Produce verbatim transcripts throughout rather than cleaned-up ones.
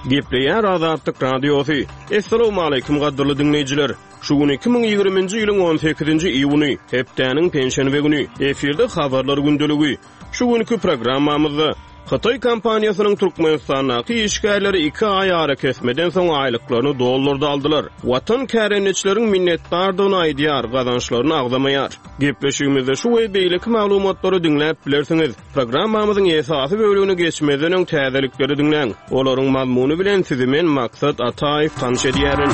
Gepleýär Azatlyk Radiosu. Assalamu alaykum gaderly dinleýijiler. Şu gün iki bin ýygrimiňji ýylyň on sekizinji iýuny, hepdeniň penşenbe güni. Eferde habarlar gündeligi. Şu günkü programmamyzda Xitay kompaniýasynyň Türkmenistanaky işgärleri iki ay ara kesmeden soň aýlyklaryny dollarda aldylar. Watan kärençileriň minnetdardygyny aýdýar, gazançlaryny agzamaýar. Gepleşigimizde şu we beýleki maglumatlary dinläp bilersiňiz. Programmamyzyň esasy bölügini geçmeden öň täzelikleri dinleň. Olaryň mazmuny bilen sizi men Maksat Ataýew tanış edýärin.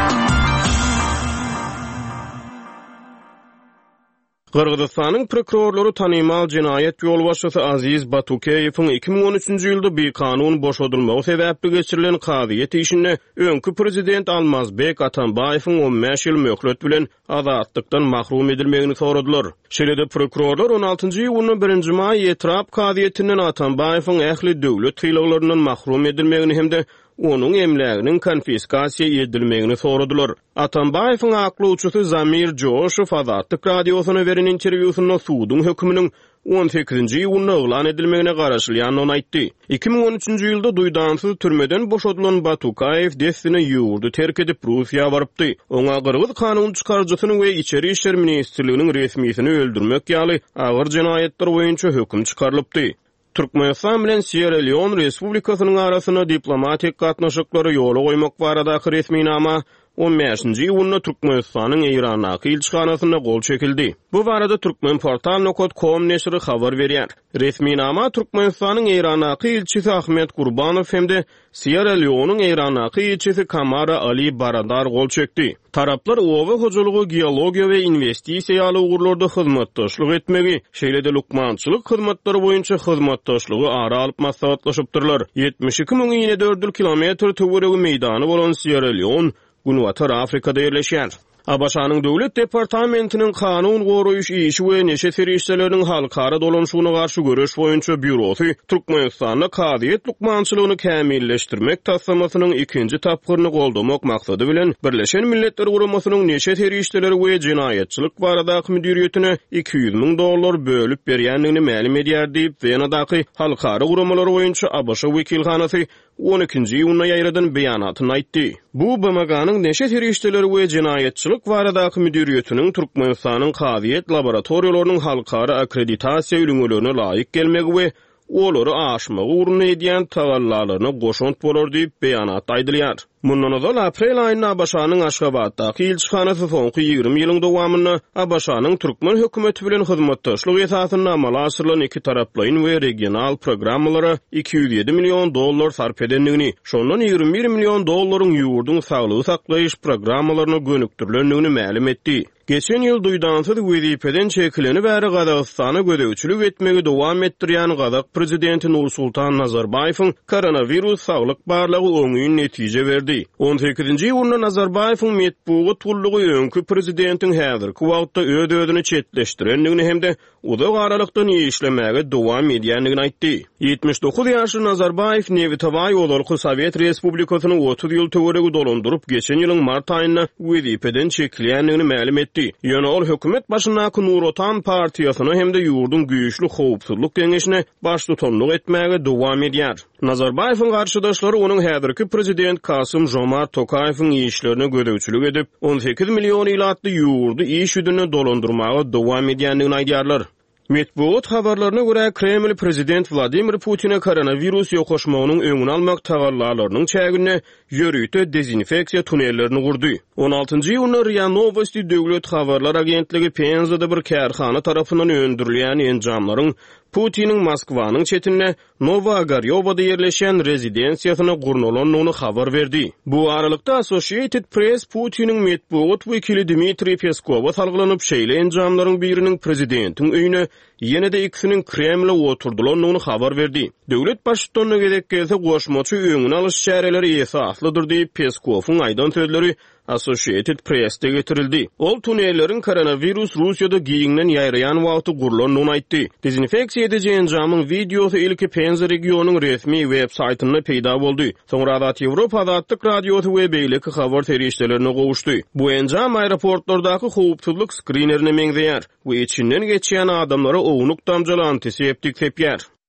Qırgızstanyň prokurorlary tanymal jinayet ýolbaşçysy Aziz Batukeýewiň iki bin on üçünji ýylda bir kanun boşadylmagy sebäpli geçirilen kaziýet işine öňkü prezident Almazbek Atambaýewiň on beş ýyl möhlet bilen azatlykdan mahrum edilmegini soradylar. Şeýle prokurorlar on altynjy ýylyň birinji may etrap kaziýetinden Atambaýewiň ähli döwlet hylalaryndan mahrum edilmegini hemde onun emläginiň konfiskasiýa edilmegini soradylar. Atambaýewiň aklywçysy Zamir Joşew Azatlyk Radiosyna beren interwýusynda suwdyň hökmüniň on sekizinji ýylyna eglan edilmegine garaşylýanyny aýtdy. iki bin on üçünji ýylda duýdansyz türmeden boşadylan Batukeýew destini ýurdu terk edip Russiýa barypdy. Oňa Qırgız kanun çykarjysynyň we içeri işler ministrliginiň resmiýetini öldürmek ýaly agyr jinayetler boýunça hökm çykarylypdy. Türkmenistan bilen Sierra Leone Respublikasynyň arasyna diplomatik gatnaşyklary ýola goýmak baradaky resmiýnama on beşinji ýylyna Türkmenistanyň Eýranaky elçixanasyna gol çekildi. Bu barada Türkmen portal nokta com neşri habar berýär. Resmiýnama Türkmenistanyň Eýranaky elçisi Ahmet Gurbanow hemde Sierra Leone'nyň Eýranaky elçisi Kamara Ali Baradar gol çekdi. Taraplar owa hojalygy, geologiýa we investisiýaly ugurlarda hyzmatdaşlyk etmegi, şeýle-de lukmançylyk hyzmatlary boýunça hyzmatdaşlygy ara alyp maslahatlaşypdyrlar. yetmiş iki bin ýyne dört kilometr töweregi meýdany bolan Sierra Leone Günwatar Afrikada ýerleşýär. Abaşanyň döwlet departamentiniň kanun goraýyş işi we neşe serişçileriniň halkara dolanşygyna garşy görüş boýunça bürosy Türkmenistanda kaziýet lukmançylygyny kämilleşdirmek taslamasynyň ikinji tapgyryny goldamak maksady bilen Birleşen Milletler Guramasynyň neşe serişçileri we jinayetçilik baradaky müdiriýetine iki yüz miň dollar bölüp berýändigini ma'lum edýär diýip Venadaky halkara guramalary boýunça Abaşa wekilhanasy on ikinji ýylyna ýaýradan beýanatyny aýtdy. Bu B M G'nyň neşe serişçileri we jinayetçilik baradaky müdiriýetiniň Türkmenistanyň kaziýet laboratoriýalarynyň halkara akkreditasiýa ýülüňlerine laýyk gelmegi we olary aşmagy uğruna edýän tagallalaryny goşunt bolar diýip beýanat aýdylýar. Mundan öňe aprel aýyna Abaşanyň Aşgabatdaky elçixanasy soňky ýygrimi ýylyň dowamyny Abaşanyň Türkmen hökümeti bilen hyzmatdaşlyk esasyna amala aşyrylan iki taraplaýyn we regional programmalara iki yüz ýedi million dollar sarp edenligini, şondan ýygrimi bir million dollaryň ýurduň saglygy saklaýyş programmalaryna gönükdirilendigini ma'lum etdi. Geçen ýyl duýdansyz wezipeden çekileni bäri Gazagystana gödäwçilik etmegi dowam etdirýän Gazak prezidenti Nursultan Nazarbaýewiň koronavirus saglyk barlygy öňüň netije berdi. on sekizinji ýylyna Nazarbaýewiň metbuat tullugy öňkü prezidentiň häzirki wagtda öz-özüni çetleşdirendigini hemde uzak aralykdan işlemege dowam edýändigini aýtdy. yetmiş dokuz ýaşly Nazarbaýew Nevitaway Olarky Sowet Respublikasyny otuz ýyl töweregi dolandyryp geçen ýylyň mart aýynda wezipeden çekilýändigini ma'lum etdi. Ýöne ol hökümet başyndaky Nurotan partiýasyny hemde ýurdun güýçli howpsuzlyk geňeşine baş tutanlyk etmäge dowam edýär. Nazarbaýewiň garşydaşlary onuň häzirki prezident Kasym Jomart Tokayewiň işlerine gödäwçilik edip on sekiz million ýylatly ýurdu iş ýüdüne dolandyrmaga dowam edýändigini aýdýarlar. Metbuat habarlaryna görä Kreml prezident Vladimir Putin'e koronavirus ýokaşmagynyň öňüni almak tagallalarynyň çägine ýörüýte dezinfeksiýa tunellerini gurdy. on altynjy ýylyna R I A Novosti döwlet habarlar agentligi Penzada bir kärhana tarapyndan öndürilýän enjamlaryň Putin'in Moskwanyň çetine Novogaryovoda ýerleşen rezidensiýasyna gurnulanyny habar berdi. Bu aralykda Associated Press Putin'in metbuat wekili Dmitry Peskowa salgylanyp şeýle enjamlaryň biriniň prezidentiň öýüne ýene-de ikisiniň Kremle oturdylanyny habar berdi. Döwlet başçylygyna gerek gelse goşmaçy öňüni alyş çäreleri esaslydyr diýip Peskowyň aýdan sözleri Associated Press'te getirildi. Ol tunelleriň koronavirus Russiýada giýiňden ýaýraýan wagty gurulanyny aýtdy. Dezinfeksiýa edilýän jamyň videosy ilki Penza regionynyň resmi web saýtynda peýda boldy. Soňra da Ýewropa Azatlyk Radiosy we beýleki habar terişçilerine gowuşdy. Bu enjam aeroportlardaky howpsuzlyk skrinerine meňzeýär we içinden geçýän adamlara owunuk damjaly antiseptik sepýär.